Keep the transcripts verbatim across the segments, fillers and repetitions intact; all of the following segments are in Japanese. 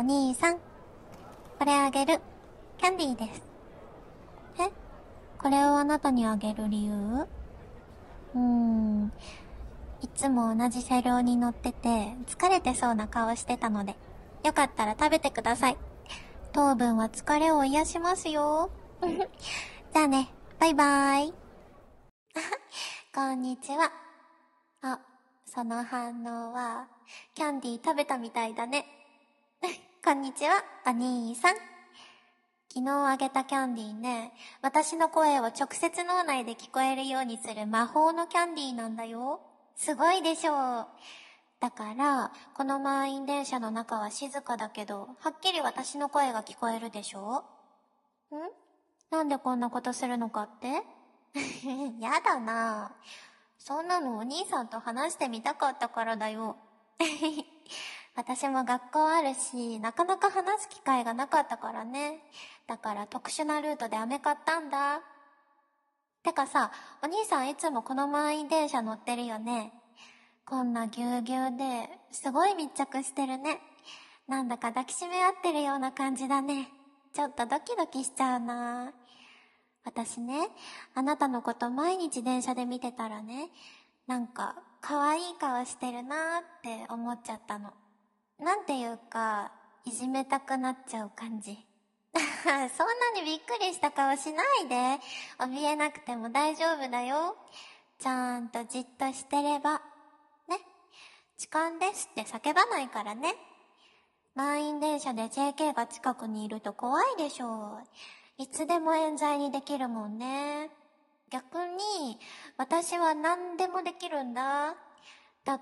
兄さん。これあげる。キャンディーです。え？これをあなたにあげる理由？うーん。いつも同じ車両に乗ってて、疲れてそうな顔してたので、よかったら食べてください。糖分は疲れを癒しますよ。じゃあね、バイバーイ。こんにちは。あ、その反応は、キャンディー食べたみたいだね。こんにちは、お兄さん。昨日あげたキャンディーね、私の声を直接脳内で聞こえるようにする魔法のキャンディーなんだよ。すごいでしょう。だから、この満員電車の中は静かだけど、はっきり私の声が聞こえるでしょ？ん？なんでこんなことするのかって？やだなぁ。そんなのお兄さんと話してみたかったからだよ。私も学校あるし、なかなか話す機会がなかったからね。だから特殊なルートでアメ買ったんだ。てかさ、お兄さんいつもこの満員電車乗ってるよね。こんなぎゅうぎゅうで、すごい密着してるね。なんだか抱きしめ合ってるような感じだね。ちょっとドキドキしちゃうな。私ね、あなたのこと毎日電車で見てたらね、なんか可愛い顔してるなーって思っちゃったの。なんていうか、いじめたくなっちゃう感じ。そんなにびっくりした顔しないで。怯えなくても大丈夫だよ。ちゃんとじっとしてれば。ね。痴漢ですって叫ばないからね。満員電車で ジェーケー が近くにいると怖いでしょう。いつでも冤罪にできるもんね。逆に、私は何でもできるんだ。だって、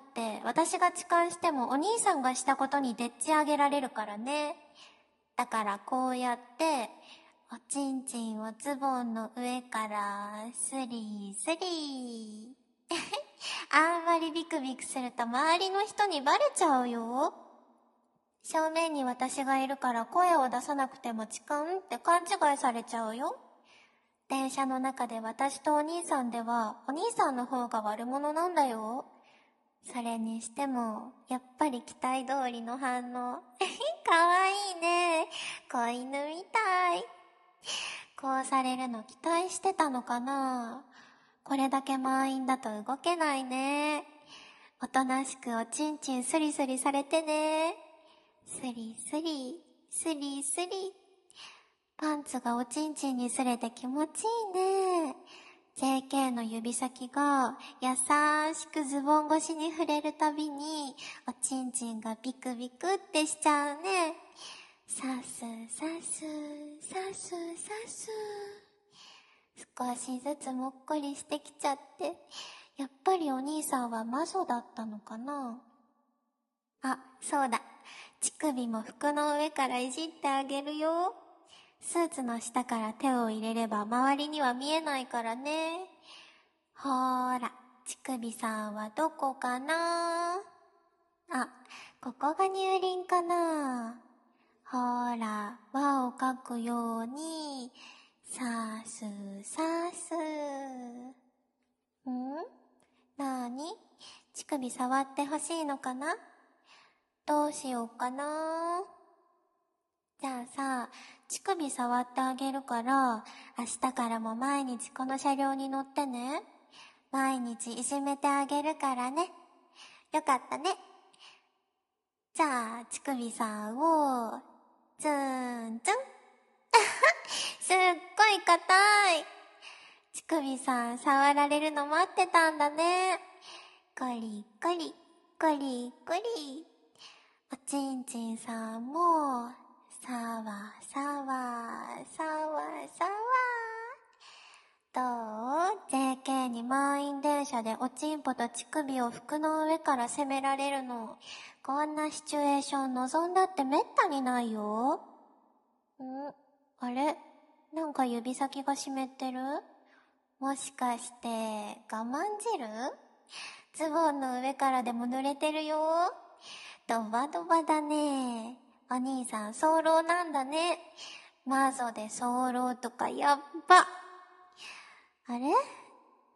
私が痴漢してもお兄さんがしたことにでっち上げられるからね。だからこうやって、おちんちんをズボンの上からスリースリー。あんまりビクビクすると周りの人にバレちゃうよ。正面に私がいるから声を出さなくても痴漢って勘違いされちゃうよ。電車の中で私とお兄さんではお兄さんの方が悪者なんだよ。それにしてもやっぱり期待通りの反応。かわいいね。子犬みたい。こうされるの期待してたのかな。これだけ満員だと動けないね。おとなしくおちんちんスリスリされてね。スリスリ、スリスリ。パンツがおちんちんに擦れて気持ちいいね。ジェーケー の指先が優しくズボン越しに触れるたびにおちんちんがビクビクってしちゃうね。さすさすさすさす。少しずつもっこりしてきちゃって、やっぱりお兄さんは魔女だったのかな。あ、そうだ。乳首も服の上からいじってあげるよ。スーツの下から手を入れれば周りには見えないからね。ほーら、乳首さんはどこかな？あ、ここが乳輪かな？ほーら、輪を描くように、さーすーさーすー。ん？なーに？乳首触ってほしいのかな？どうしようかな。じゃあさ、乳首触ってあげるから、明日からも毎日この車両に乗ってね。毎日いじめてあげるからね。よかったね。じゃあ、乳首さんを、ツーンツン。すっごい硬い。乳首さん触られるの待ってたんだね。コリコリ、コリコリ。おちんちんさんも、さわさわ、さわさわ。どう？ ジェーケー に満員電車でおちんぽと乳首を服の上から攻められるの。こんなシチュエーション望んだってめったにないよ。ん？あれ？なんか指先が湿ってる？もしかして、我慢汁？ズボンの上からでも濡れてるよ。ドバドバだね。お兄さん早漏なんだね。マゾで早漏とかやっば。あれ？うん、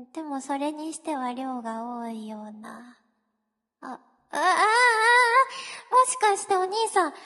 でもそれにしては量が多いような。あ、ああ、ああ、もしかしてお兄さん、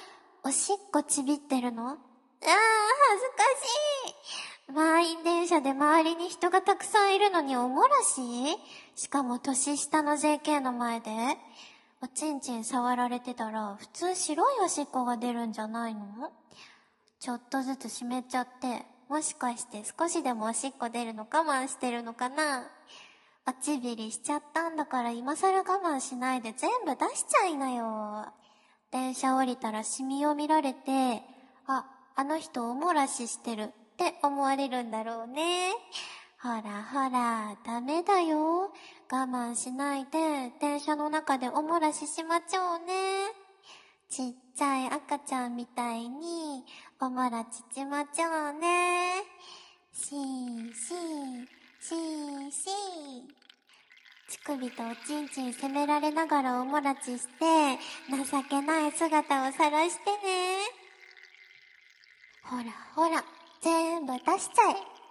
おしっこちびってるの？ああ、恥ずかしい。満員電車で周りに人がたくさんいるのにおもらし？しかも年下の ジェーケー の前で？おちんちん触られてたら普通白いおしっこが出るんじゃないの？ちょっとずつ湿っちゃって、もしかして少しでもおしっこ出るの我慢してるのかな？おちびりしちゃったんだから今更我慢しないで全部出しちゃいなよ。電車降りたらシミを見られて、あ、あの人おもらししてるって思われるんだろうね。ほらほら、ダメだよ。我慢しないで電車の中でおもらししまちゃおうね。ちっちゃい赤ちゃんみたいにおもらちちまちゃおうね。しーしーしーしー。乳首とおちんちん責められながらおもらちして、情けない姿を晒してね。ほらほら、全部出しちゃえ。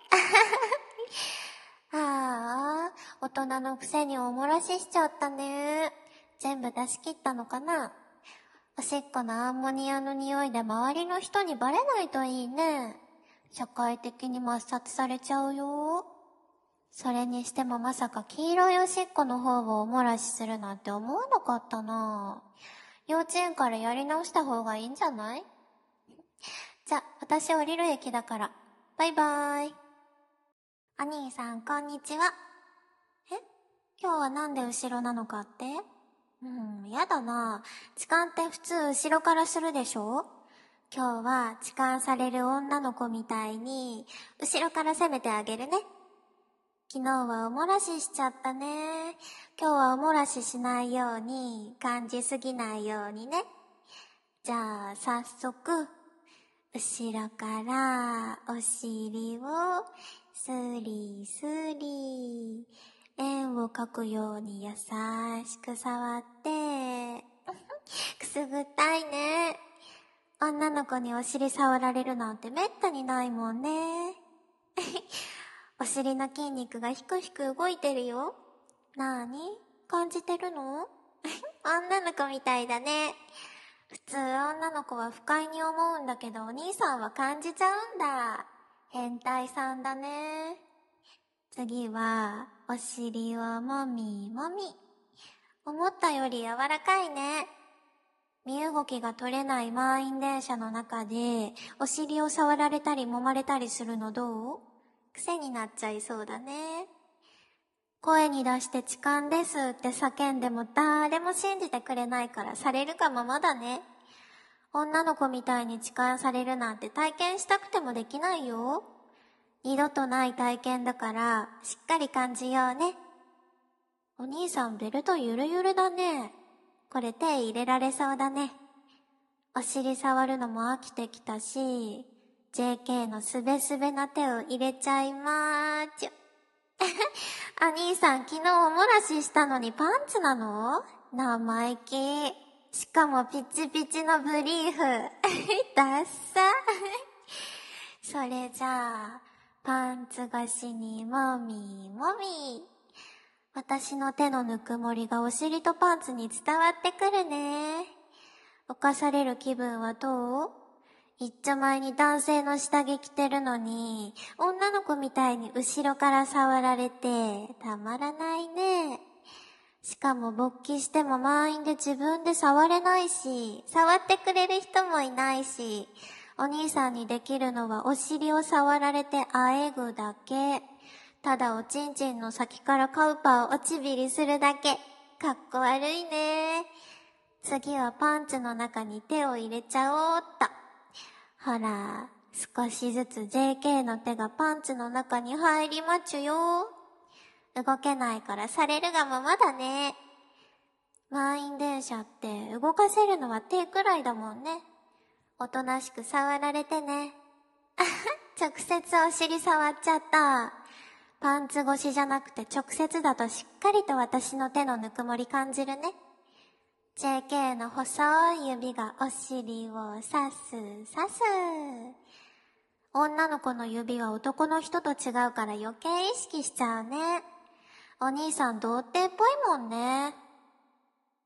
ああ、大人のくせにおもらししちゃったね。全部出し切ったのかな？おしっこのアンモニアの匂いで周りの人にバレないといいね。社会的に抹殺されちゃうよ。それにしてもまさか黄色いおしっこの方をおもらしするなんて思わなかったな。幼稚園からやり直した方がいいんじゃない？じゃ、私降りる駅だから。バイバーイ。お兄さんこんにちは。え？今日はなんで後ろなのかって？うん、やだな。痴漢って普通後ろからするでしょ？今日は痴漢される女の子みたいに後ろから攻めてあげるね。昨日はおもらししちゃったね。今日はおもらししないように感じすぎないようにね。じゃあ早速後ろからお尻をスリスリ円を描くように優しく触ってくすぐったいね。女の子にお尻触られるなんてめったにないもんね。お尻の筋肉がひくひく動いてるよ。なーに？感じてるの？女の子みたいだね。普通女の子は不快に思うんだけどお兄さんは感じちゃうんだ。変態さんだね。次はお尻をもみもみ。思ったより柔らかいね。身動きが取れない満員電車の中でお尻を触られたり揉まれたりするのどう？癖になっちゃいそうだね。声に出して痴漢ですって叫んでも誰も信じてくれないからされるがままだね。女の子みたいに痴漢されるなんて体験したくてもできないよ。二度とない体験だからしっかり感じようね。お兄さんベルトゆるゆるだね。これ手入れられそうだね。お尻触るのも飽きてきたし、ジェーケー のすべすべな手を入れちゃいまーちゅ。お兄さん昨日おもらししたのにパンツなの？生意気。しかもピチピチのブリーフ。ダッサ。それじゃあ、パンツ越しにもみもみ。私の手のぬくもりがお尻とパンツに伝わってくるね。犯される気分はどう？一丁前に男性の下着着てるのに、女の子みたいに後ろから触られて、たまらないね。しかも勃起しても満員で自分で触れないし、触ってくれる人もいないし、お兄さんにできるのはお尻を触られてあえぐだけ。ただおちんちんの先からカウパーをおちびりするだけ。かっこ悪いね。次はパンツの中に手を入れちゃおうっと。ほら、少しずつ ジェーケー の手がパンツの中に入りまちゅよ。動けないからされるがままだね。満員電車って動かせるのは手くらいだもんね。おとなしく触られてね。あは、直接お尻触っちゃった。パンツ越しじゃなくて直接だとしっかりと私の手のぬくもり感じるね。ジェーケー の細い指がお尻をさすさす。女の子の指は男の人と違うから余計意識しちゃうね。お兄さん童貞っぽいもんね。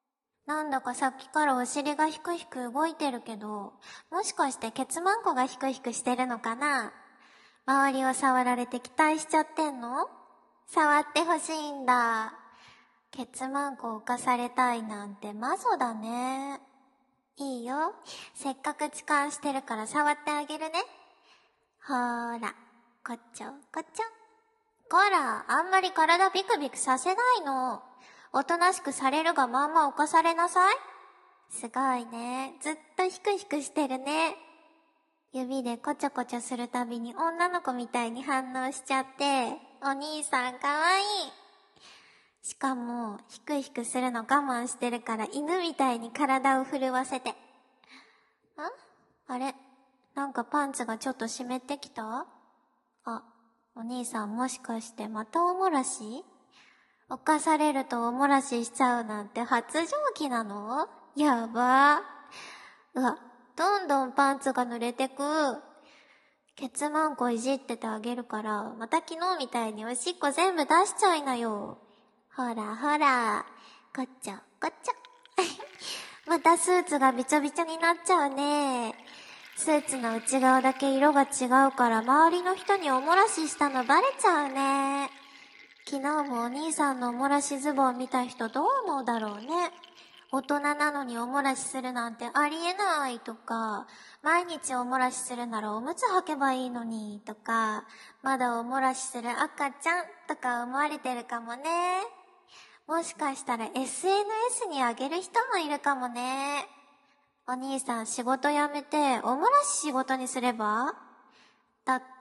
なんだかさっきからお尻がヒクヒク動いてるけど、もしかしてケツマンコがヒクヒクしてるのかな？周りを触られて期待しちゃってんの？触ってほしいんだ。ケツマンコを犯されたいなんてマゾだね。いいよ。せっかく痴漢してるから触ってあげるね。ほーら、こっちょこっちょ。こら、あんまり体ビクビクさせないの。おとなしくされるがまんま犯されなさい。すごいね。ずっとヒクヒクしてるね。指でこちょこちょするたびに女の子みたいに反応しちゃって、お兄さんかわいい。しかも、ヒクヒクするの我慢してるから犬みたいに体を震わせて。ん？あれ？なんかパンツがちょっと湿ってきた？あ、お兄さんもしかしてまたおもらし？犯されるとおもらししちゃうなんて発情期なの？やば。うわ、どんどんパンツが濡れてく。ケツマンコいじっててあげるから、また昨日みたいにおしっこ全部出しちゃいなよ。ほらほら、こっちょこっちょ。またスーツがびちょびちょになっちゃうね。スーツの内側だけ色が違うから周りの人におもらししたのバレちゃうね。昨日もお兄さんのおもらしズボン見た人どう思うだろうね。大人なのにおもらしするなんてありえないとか、毎日おもらしするならおむつ履けばいいのにとか、まだおもらしする赤ちゃんとか思われてるかもね。もしかしたら エスエヌエス にあげる人もいるかもね。お兄さん仕事辞めておもらし仕事にすれば？だって、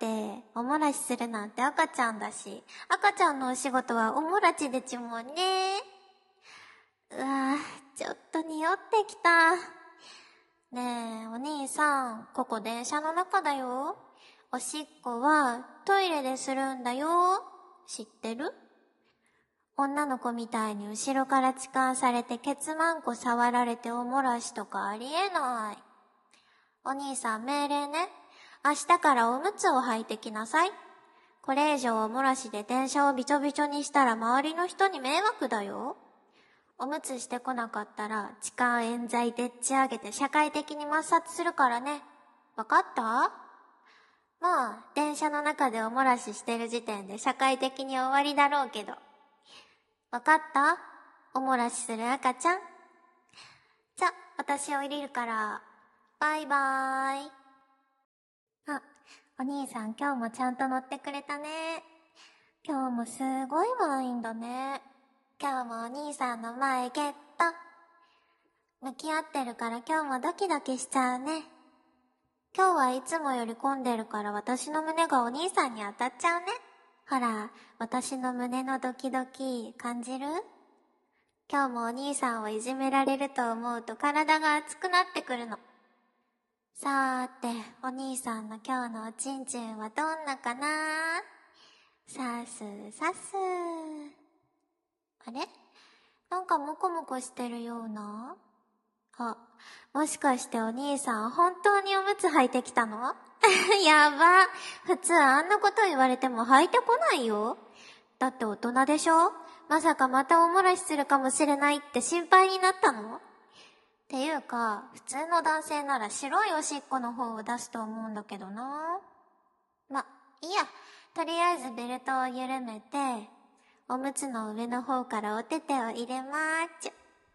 おもらしするなんて赤ちゃんだし、赤ちゃんのお仕事はおもらちでちゅもんね。うわぁ、ちょっと匂ってきた。ねえ、お兄さん、ここ電車の中だよ。おしっこはトイレでするんだよ。知ってる？女の子みたいに後ろから痴漢されてケツマンコ触られておもらしとかありえない。お兄さん命令ね。明日からおむつを履いてきなさい。これ以上おもらしで電車をびちょびちょにしたら周りの人に迷惑だよ。おむつしてこなかったら痴漢冤罪でっち上げて社会的に抹殺するからね。わかった？もう電車の中でおもらししてる時点で社会的に終わりだろうけど。わかった？おもらしする赤ちゃん。じゃ、私降りるから。バイバーイ。あ、お兄さん今日もちゃんと乗ってくれたね。今日もすごい満員だね。今日もお兄さんの前ゲット。向き合ってるから今日もドキドキしちゃうね。今日はいつもより混んでるから私の胸がお兄さんに当たっちゃうね。ほら、私の胸のドキドキ感じる？今日もお兄さんをいじめられると思うと体が熱くなってくるの。さーて、お兄さんの今日のおちんちんはどんなかな？さすさす。あれ？なんかもこもこしてるような？あ、もしかしてお兄さん本当におむつ履いてきたの？やば。普通あんなこと言われても履いてこないよ。だって大人でしょ？まさかまたおもらしするかもしれないって心配になったの？っていうか、普通の男性なら白いおしっこの方を出すと思うんだけどな。ま、いいや。とりあえずベルトを緩めて、おむつの上の方からお手手を入れまーちゅ。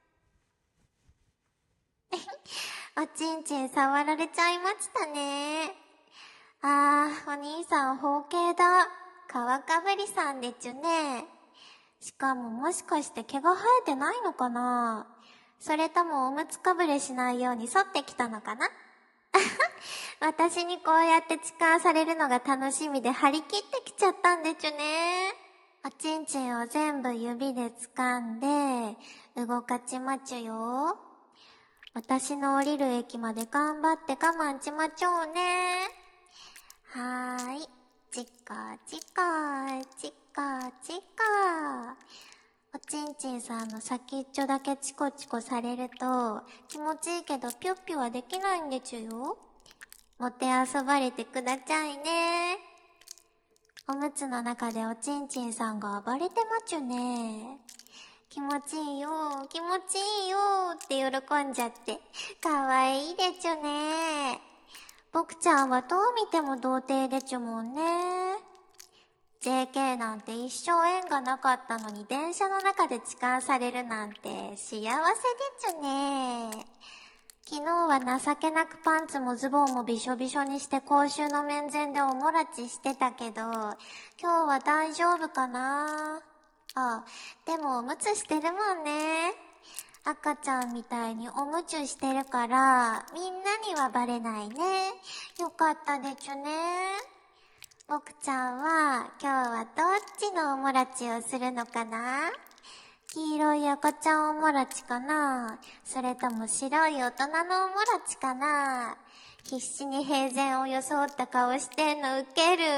おちんちん触られちゃいましたね。あー、お兄さん包茎だ。皮かぶりさんでちゅね。しかももしかして毛が生えてないのかな？それともおむつかぶれしないように剃ってきたのかな？私にこうやって痴漢されるのが楽しみで張り切ってきちゃったんでちゅね。おちんちんを全部指で掴んで、動かちまちゅよ。私の降りる駅まで頑張って我慢ちまちょうね。はーい。チカチカ、チカチカ。おちんちんさんの先っちょだけチコチコされると気持ちいいけどピュッピュはできないんでちゅよ。もてあそばれてくだちゃいね。おむつの中でおちんちんさんが暴れてまちゅね。 気持ちいいよ、気持ちいいよって喜んじゃって。かわいいでちゅね。僕ちゃんはどう見ても童貞でちゅもんね。ジェーケー なんて一生縁がなかったのに電車の中で痴漢されるなんて幸せでちゅね。昨日は情けなくパンツもズボンもびしょびしょにして公衆の面前でおもらちしてたけど、今日は大丈夫かな。あ、でもおむつしてるもんね。赤ちゃんみたいにおむつしてるから、みんなにはバレないね。よかったでちゅね。僕ちゃんは今日はどっちのおもらちをするのかな。黄色い赤ちゃんおもらちかな、それとも白い大人のおもらちかな。必死に平然を装った顔してんのウケる。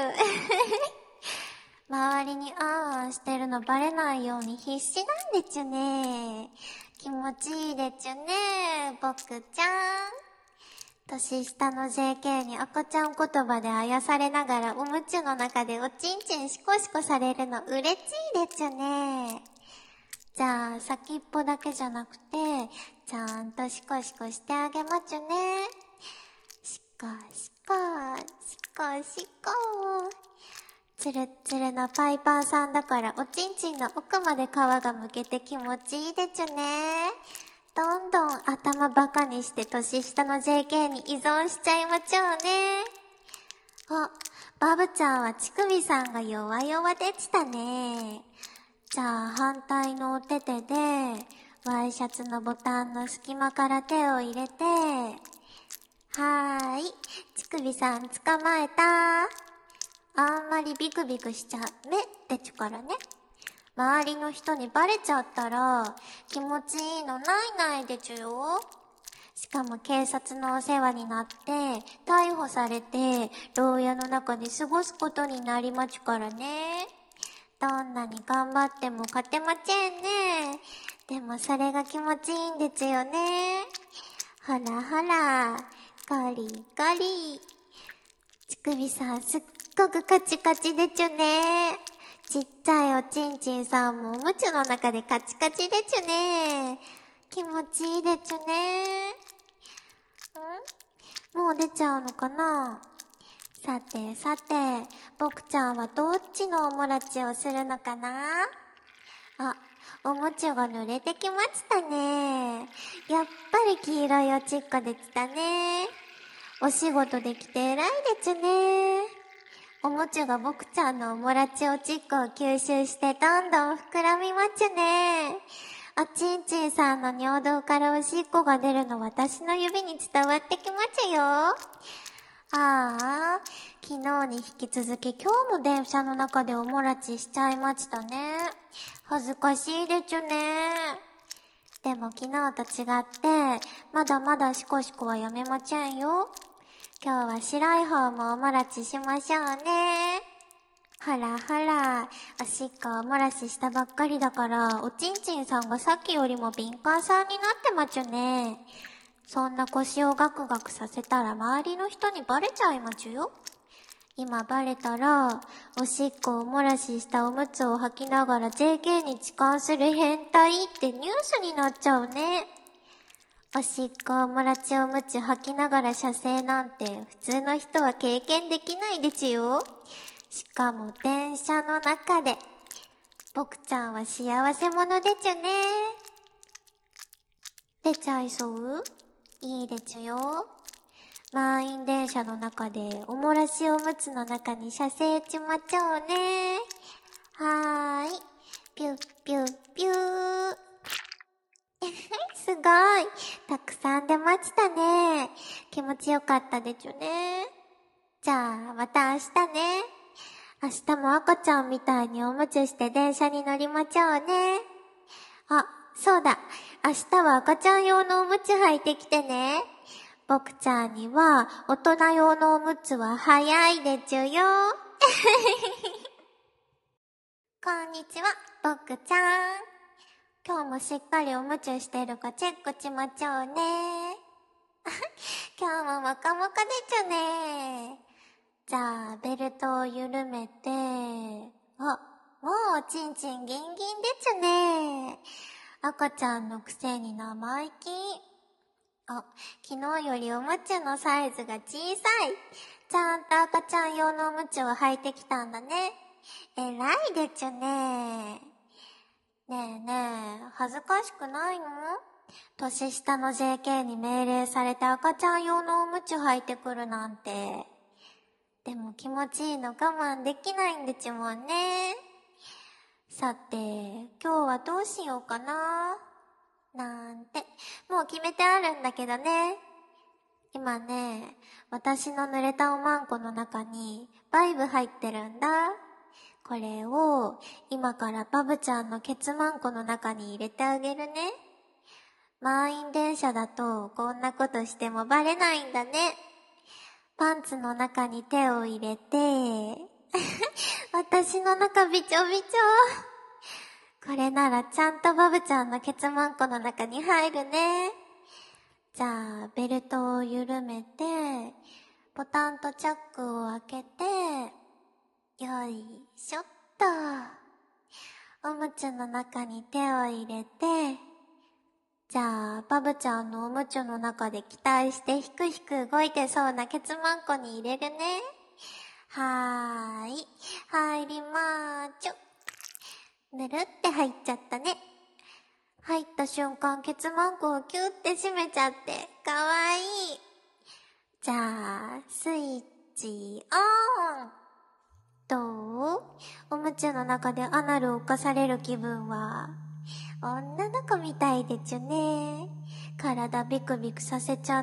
周りにあんあんしてるのバレないように必死なんでちゅね。気持ちいいでちゅね、僕ちゃん。年下の ジェーケー に赤ちゃん言葉であやされながらおむつの中でおちんちんシコシコされるの嬉しいでちゅね。じゃあ先っぽだけじゃなくてちゃんとシコシコしてあげまちゅね。シコシコシコシコ。つるっつるのパイパーさんだからおちんちんの奥まで皮がむけて気持ちいいでちゅね。どんどん頭バカにして年下の ジェーケー に依存しちゃいまちょうね。あ、バブちゃんは乳首さんが弱々でしたね。じゃあ反対のお手手でワイシャツのボタンの隙間から手を入れて、はーい、乳首さん捕まえた。あんまりビクビクしちゃめってちゅからね。周りの人にバレちゃったら気持ちいいのないないでちゅよ。しかも警察のお世話になって逮捕されて牢屋の中で過ごすことになりまちゅからね。どんなに頑張っても勝てまちんね。でもそれが気持ちいいんでちゅよね。ほらほら、ゴリゴリ。乳首さんすっごくカチカチでちゅね。ちっちゃいおちんちんさんもおむつの中でカチカチでちゅね。気持ちいいでちゅね。ん？もう出ちゃうのかな？さてさて、僕ちゃんはどっちのおもらちをするのかな？あ、おもちゃが濡れてきましたね。やっぱり黄色いおちっこでしたね。お仕事できて偉いでちゅね。おもちゃが僕ちゃんのおもらちおちっこを吸収してどんどん膨らみまちゅね。おちんちんさんの尿道からおしっこが出るの私の指に伝わってきまちゅよ。ああ、昨日に引き続き今日も電車の中でおもらちしちゃいましたね。恥ずかしいでちゅね。でも昨日と違ってまだまだシコシコはやめまちゃんよ。今日は白い方もおもらちしましょうね。ほらほら、おしっこおもらししたばっかりだからおちんちんさんがさっきよりも敏感さんになってまちゅね。そんな腰をガクガクさせたら周りの人にバレちゃいまちゅよ。今バレたらおしっこおもらししたおむつを履きながら ジェーケー に痴漢する変態ってニュースになっちゃうね。おしっこおもらちおむつ履きながら射精なんて普通の人は経験できないでちゅよ。しかも電車の中で。僕ちゃんは幸せ者でちゅね。出ちゃいそう？いいでちゅよ。満員電車の中でおもらしおむつの中に射精ちまちょうね。はーい。ピュッピュッピュー。すごい。たくさん出ましたね。気持ちよかったでちゅね。じゃあまた明日ね。明日も赤ちゃんみたいにおむつして電車に乗りまちょうね。あ、そうだ。明日は赤ちゃん用のおむつ履いてきてね。僕ちゃんには大人用のおむつは早いでちゅよ。こんにちは、僕ちゃん。今日もしっかりおむつしてるかチェックしまちょうね。今日もモカモカでちゅね。じゃあベルトを緩めて、あ、 もうおちんちんギンギンでちゅね。赤ちゃんのくせに生意気。あ、昨日よりおむつのサイズが小さい。ちゃんと赤ちゃん用のおむつを履いてきたんだね。えらいでちゅね。ねえねえ、恥ずかしくないの？年下の ジェーケー に命令されて赤ちゃん用のおむつ履いてくるなんて。でも気持ちいいの我慢できないんでちゅもんね。さて、今日はどうしようかな。なんて、もう決めてあるんだけどね。今ね、私の濡れたおまんこの中にバイブ入ってるんだ。これを今からバブちゃんのケツマンコの中に入れてあげるね。満員電車だとこんなことしてもバレないんだね。パンツの中に手を入れて、私の中びちょびちょ。これならちゃんとバブちゃんのケツマンコの中に入るね。じゃあ、ベルトを緩めて、ボタンとチャックを開けて、よいしょっと。おむつの中に手を入れて、じゃあ、バブちゃんのおむつの中で期待してひくひく動いてそうなケツマンコに入れるね。はーい、入りまーちょ。ぬるって入っちゃったね。入った瞬間、ケツマンコをキューって閉めちゃって、かわいい。じゃあ、スイッチオン。どう？おむつの中でアナルを犯される気分は、女の子みたいでちゅね。体ビクビクさせちゃって、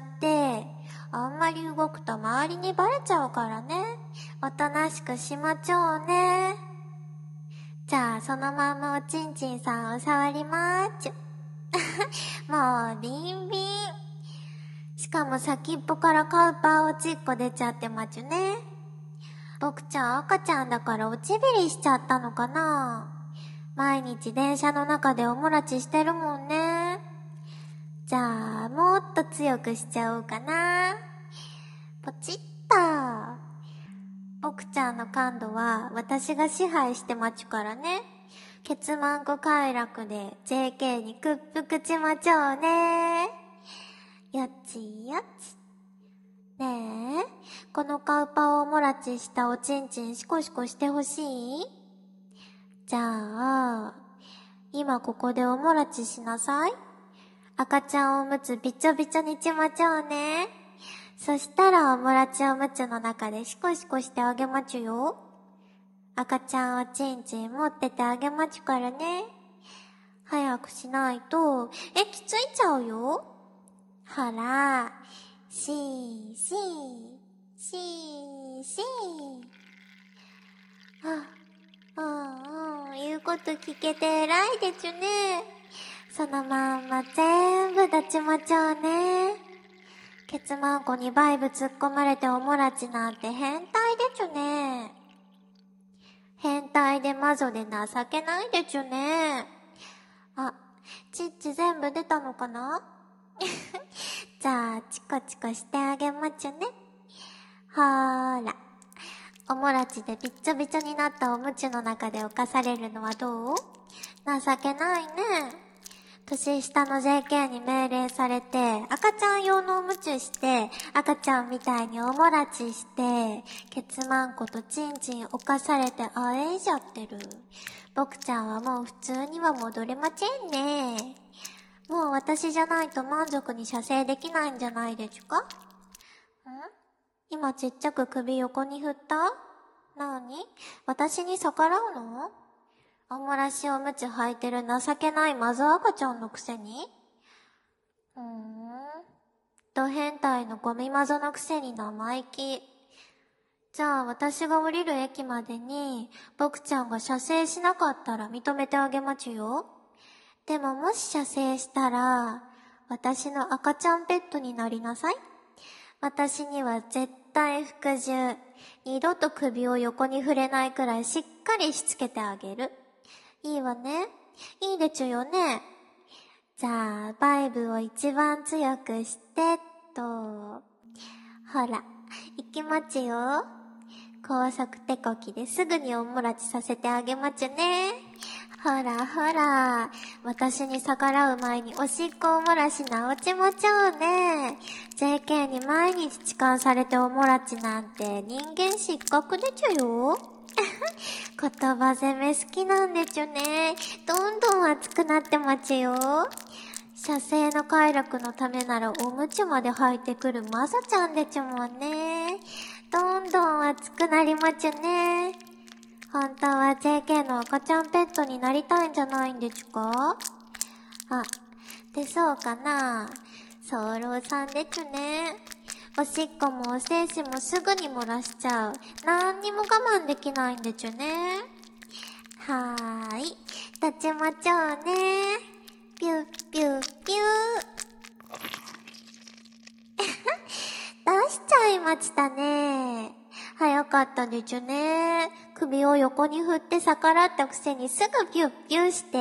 あんまり動くと周りにバレちゃうからね。おとなしくしまちょうね。じゃあ、そのままおちんちんさんを触りまーちゅ。もう、ビンビン。しかも先っぽからカウパーおちっこ出ちゃってまちゅね。僕ちゃん赤ちゃんだからおちびりしちゃったのかな。毎日電車の中でおもらちしてるもんね。じゃあ、もっと強くしちゃおうかな。ポチッと。僕ちゃんの感度は私が支配してまちゅからね。ケツマンコ快楽で ジェーケー に屈服ちまちょうね。よちよち。ねえ、このカウパをおもらちしたおちんちんシコシコしてほしい？じゃあ、今ここでおもらちしなさい。赤ちゃんおむつびちょびちょにちまちょうね。そしたらおもらちおむつの中でシコシコしてあげまちゅよ。赤ちゃんおちんちん持っててあげまちゅからね。早くしないと液ついちゃうよ。ほら、しーしー、しーしー。あ、うんうん、言うこと聞けて偉いでちゅね。そのまんま全部立ちまちょうね。ケツマンコにバイブ突っ込まれておもらちなんて変態でちゅね。変態で魔女で情けないでちゅね。あ、チッチ全部出たのかな？じゃあ、チコチコしてあげまちゅね。ほーら。おもらちでびっちょびちょになったおむつの中で犯されるのはどう？情けないね。年下の ジェーケー に命令されて、赤ちゃん用のおむつして、赤ちゃんみたいにおもらちして、ケツマンコとチンチン犯されてあえいじゃってる。僕ちゃんはもう普通には戻れまちんね。もう私じゃないと満足に射精できないんじゃないでちゅか？ん？今ちっちゃく首横に振った？なに？私に逆らうの？おもらしおむつ履いてる情けないマゾ赤ちゃんのくせに？うーん。ド変態のゴミマゾのくせに生意気。じゃあ私が降りる駅までに、僕ちゃんが射精しなかったら認めてあげまちゅよ。でももし射精したら、私の赤ちゃんペットになりなさい。私には絶対服従。二度と首を横に振れないくらいしっかりしつけてあげる。いいわね。いいでちゅよね。じゃあ、バイブを一番強くして、と。ほら、行きまちよ。 高速手こきですぐにおもらちさせてあげまちゅね。ほらほら、私に逆らう前におしっこおもらしなおちもちょうね。ジェーケー に毎日痴漢されておもらちなんて人間失格でちゅよ。言葉攻め好きなんでちゅね。どんどん熱くなってまちよ。射精の快楽のためならおむつまで履いてくるまさちゃんでちゅもんね。どんどん熱くなりまちゅね。本当は ジェーケー の赤ちゃんペットになりたいんじゃないんでちゅか？あ、でそうかな。早漏さんでちゅね。おしっこもお精子もすぐに漏らしちゃう。なんにも我慢できないんでちゅね。はーい。立ちまちょうね。ピュッピュッピュー。出しちゃいましたね。早かったでちゅね。首を横に振って逆らったくせにすぐピュッピュして、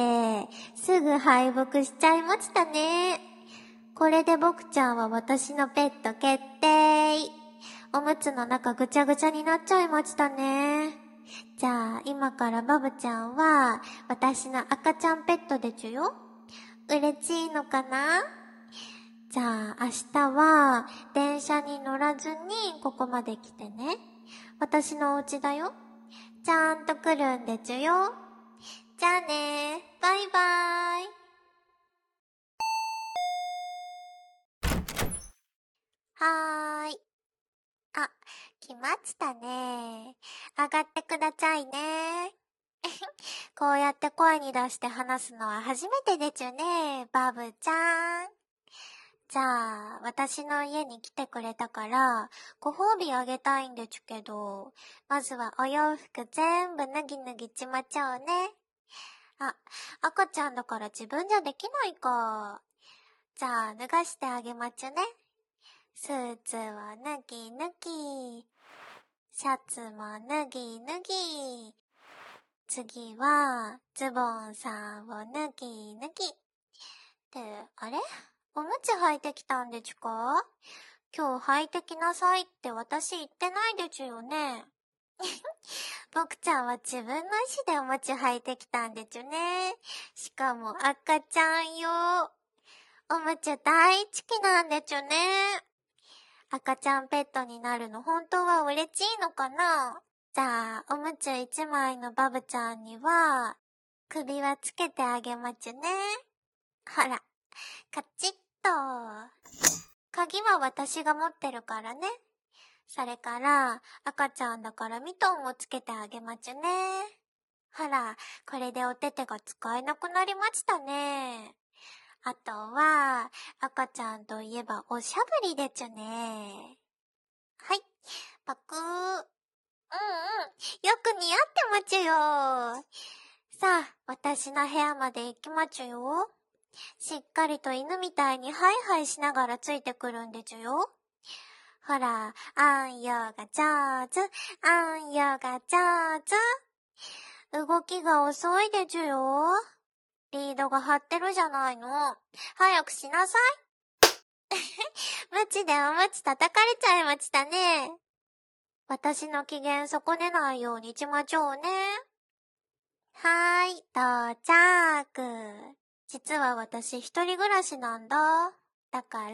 すぐ敗北しちゃいましたね。これで僕ちゃんは私のペット決定。おむつの中ぐちゃぐちゃになっちゃいましたね。じゃあ今からバブちゃんは私の赤ちゃんペットでちゅよ。嬉しいのかな？じゃあ明日は電車に乗らずにここまで来てね。私のお家だよ。ちゃんと来るんでちゅよ。じゃあね。バイバーイ。はーい。あ、来ましたね。上がってくださいね。こうやって声に出して話すのは初めてでちゅね、バブちゃん。じゃあ、私の家に来てくれたから、ご褒美あげたいんでちゅけど、まずはお洋服全部脱ぎ脱ぎちまちょうね。あ、赤ちゃんだから自分じゃできないか。じゃあ、脱がしてあげまちゅね。スーツは脱ぎ脱ぎ。シャツも脱ぎ脱ぎ。次は、ズボンさんを脱ぎ脱ぎ。ってあれ？おむつ履いてきたんでちゅか？今日履いてきなさいって私言ってないでちゅよね。僕ちゃんは自分の意思でおむつ履いてきたんでちゅね。しかも赤ちゃんよ。おむつ大好きなんでちゅね。赤ちゃんペットになるの本当は嬉しいのかな？じゃあ、おむつ一枚のバブちゃんには、首輪つけてあげまちゅね。ほら、カチッと。鍵は私が持ってるからね。それから、赤ちゃんだからミトンをつけてあげまちゅね。ほら、これでお手手が使えなくなりましたね。あとは、赤ちゃんといえばおしゃぶりでちゅね。はい、パクー。うんうん、よく似合ってまちゅよ。さあ、私の部屋まで行きまちゅよ。しっかりと犬みたいにハイハイしながらついてくるんでちゅよ。ほら、あんよが上手、あんよが上手。動きが遅いでちゅよ。リードが張ってるじゃないの。早くしなさい。ムチでおむつ叩かれちゃいましたね。私の機嫌損ねないようにしまちょうね。はーい、到着。実は私一人暮らしなんだ。だから、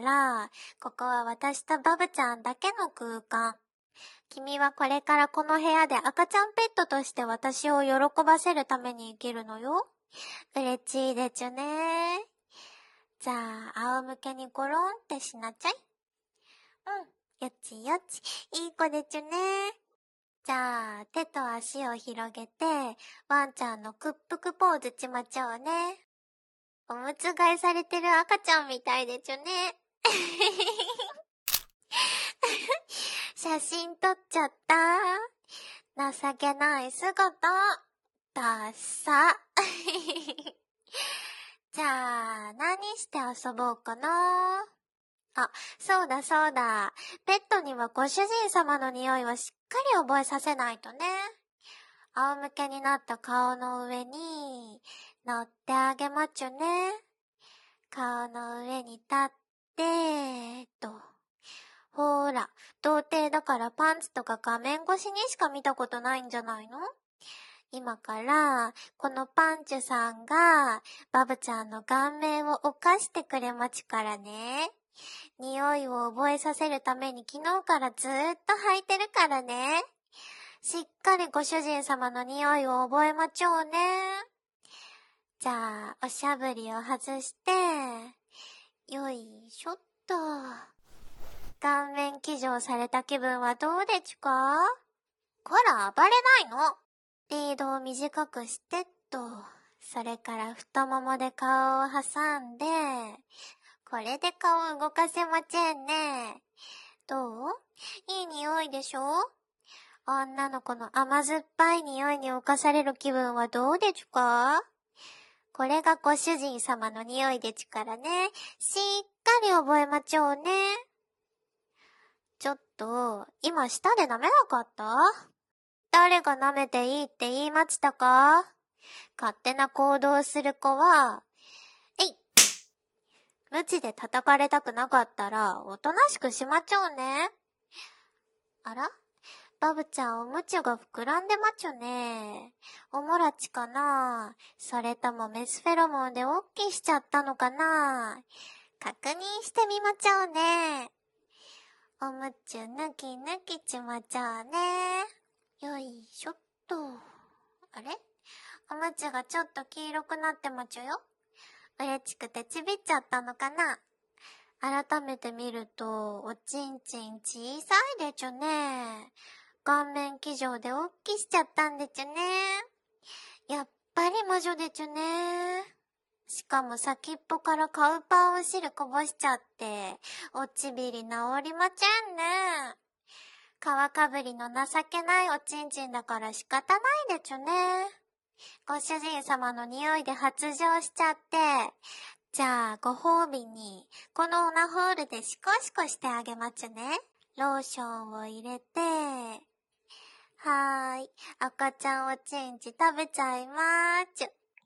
ここは私とバブちゃんだけの空間。君はこれからこの部屋で赤ちゃんペットとして私を喜ばせるために生きるのよ。嬉しいでちゅね。じゃあ、仰向けにゴロンってしなちゃい。うん、よちよち、いい子でちゅね。じゃあ、手と足を広げて、ワンちゃんのくっぷくポーズちまちょうね。おむつ替えされてる赤ちゃんみたいでちゅね。写真撮っちゃった。情けない姿。ダッサ。じゃあ、何して遊ぼうかな。あ、そうだそうだ。ペットにはご主人様の匂いをしっかり覚えさせないとね。仰向けになった顔の上に乗ってあげまちゅね。顔の上に立って、と。 ほーら、童貞だからパンツとか画面越しにしか見たことないんじゃないの？今から、このパンチュさんが、バブちゃんの顔面を犯してくれまちからね。匂いを覚えさせるために昨日からずーっと履いてるからね。しっかりご主人様の匂いを覚えまちょうね。じゃあ、おしゃぶりを外して、よいしょっと。顔面騎乗された気分はどうでちゅか？こら、暴れないの。リードを短くしてっと。それから太ももで顔を挟んで、これで顔動かせまちんね。どう？いい匂いでしょ？女の子の甘酸っぱい匂いに侵される気分はどうでちゅか？これがご主人様の匂いでちゅからね。しっかり覚えまちょうね。ちょっと、今舌で舐めなかった？誰が舐めていいって言いましたか？勝手な行動する子は、えい！無知で叩かれたくなかったら、おとなしくしまちょうね。あら？バブちゃんおむちゅが膨らんでまちゅね。おもらちかな？それともメスフェロモンでおっきしちゃったのかな？確認してみまちょうね。おむちゅぬきぬきちまちょうね。よいしょっと。あれ？おむちゅがちょっと黄色くなってまちゅよ。嬉しくてちびっちゃったのかな？改めて見ると、おちんちん小さいでちゅね。顔面騎乗でおっきしちゃったんでちゅね。やっぱり魔女でちゅね。しかも先っぽからカウパーお汁こぼしちゃって、おちびり治りまちんね。皮かぶりの情けないおちんちんだから仕方ないでちゅね。ご主人様の匂いで発情しちゃって、じゃあご褒美に、このオナホールでシコシコしてあげまちゅね。ローションを入れて、はーい、赤ちゃんおちんち食べちゃいまーちゅ。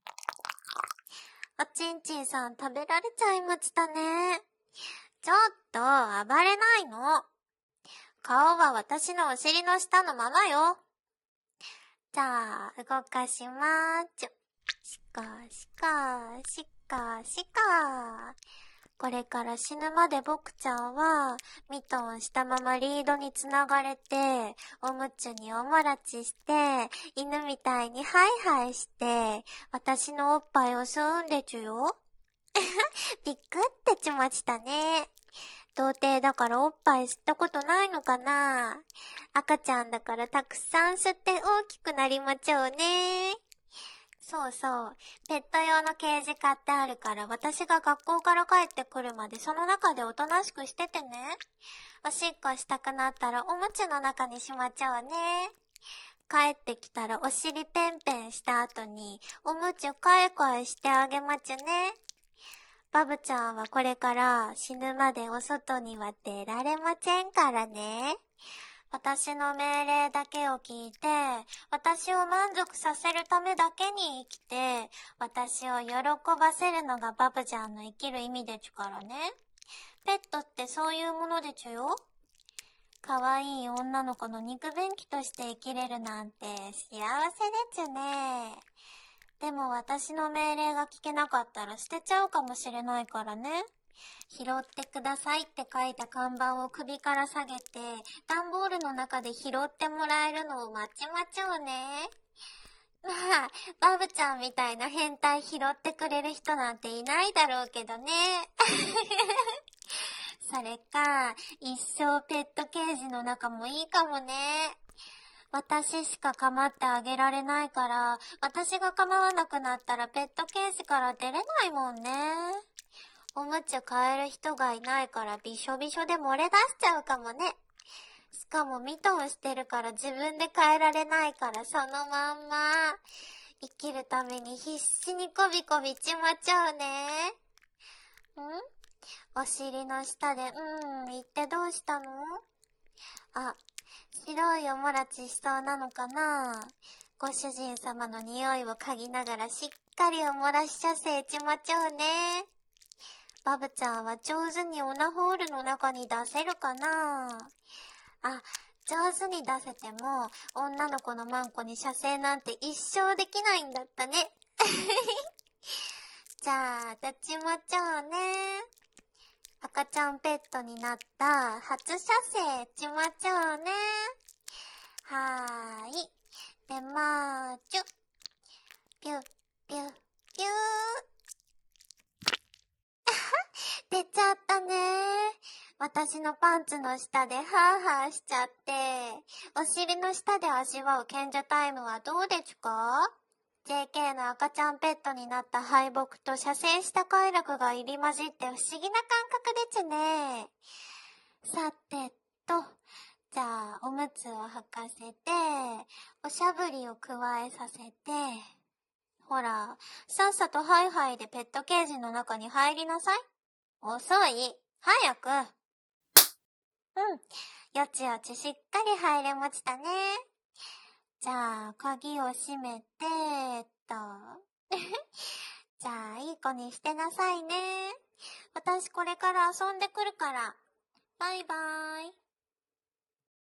おちんちんさん食べられちゃいましたね。ちょっと暴れないの。顔は私のお尻の下のままよ。じゃあ、動かしまーちゅ。しかしか、しかしか。これから死ぬまで僕ちゃんは、ミトンしたままリードにつながれて、おむつにおもらちして、犬みたいにハイハイして、私のおっぱいを吸うんでちゅよ。びっくってちましたね。童貞だからおっぱい吸ったことないのかな？赤ちゃんだからたくさん吸って大きくなりまちょうね。そうそう。ペット用のケージ買ってあるから私が学校から帰ってくるまでその中でおとなしくしててね。おしっこしたくなったらおむつの中にしまちゃうね。帰ってきたらお尻ペンペンした後におむつかえかえしてあげまちゅね。バブちゃんはこれから死ぬまでお外には出られませんからね。私の命令だけを聞いて、私を満足させるためだけに生きて、私を喜ばせるのがバブちゃんの生きる意味でちゅからね。ペットってそういうものでちゅよ。かわいい女の子の肉便器として生きれるなんて幸せでちゅね。でも私の命令が聞けなかったら捨てちゃうかもしれないからね。拾ってくださいって書いた看板を首から下げて、段ボールの中で拾ってもらえるのを待ちまちょうね。まあ、バブちゃんみたいな変態拾ってくれる人なんていないだろうけどね。それか、一生ペットケージの中もいいかもね。私しか構ってあげられないから、私が構わなくなったらペットケージから出れないもんね。おむつ買える人がいないからびしょびしょで漏れ出しちゃうかもね。しかもミトンしてるから自分で変えられないからそのまんま。生きるために必死にこびこびちまちゃうね。ん？お尻の下でうーん言ってどうしたの？あ、白いおもらちしそうなのかな？ご主人様の匂いを嗅ぎながらしっかりおもらし射精ちまちゃうね。 バブちゃんは上手にオナホールの中に出せるかな？あ、上手に出せても、女の子のマンコに射精なんて一生できないんだったね。じゃあ、どっちもちょうね。赤ちゃんペットになった初射精ちまちょうね。はーい。でまーちゅ。ぴゅ、ぴゅ、ぴゅー。出ちゃったねー。私のパンツの下でハーハーしちゃって、お尻の下で味わう賢者タイムはどうですか？ ジェーケー の赤ちゃんペットになった敗北と射精した快楽が入り混じって不思議な感覚ですね。さてと、じゃあおむつを履かせて、おしゃぶりを加えさせて、ほら、さっさとハイハイでペットケージの中に入りなさい。遅い。早く。うん。よちよちしっかり入れましたね。じゃあ、鍵を閉めて、っと。じゃあ、いい子にしてなさいね。私これから遊んでくるから。バイバーイ。